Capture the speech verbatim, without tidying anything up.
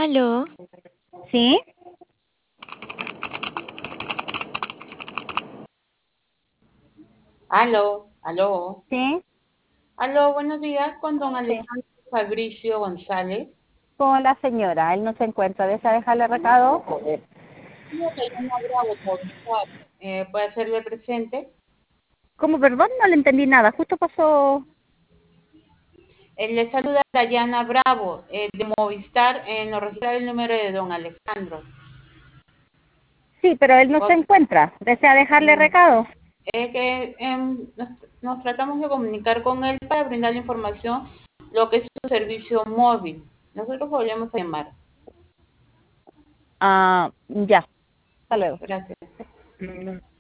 Aló, ¿Sí? Aló, aló, ¿Sí? aló, buenos días con don Sí. Alejandro Fabricio González. Con la señora, él no se encuentra. ¿Desea dejarle recado? Yo le llamo a Bravo Movistar. Eh, ¿puede hacerle presente? ¿Cómo, perdón? No le entendí nada. Justo pasó... Eh, le saluda Dayana Bravo, eh, de Movistar, en lo registrar el número de don Alejandro. Sí, pero él no se O- encuentra. ¿Desea dejarle mm, recado? eh, que em, nos, nos tratamos de comunicar con él para brindarle información lo que es su servicio móvil. Nosotros volvemos a llamar. Ah, ya. Hasta luego. Gracias.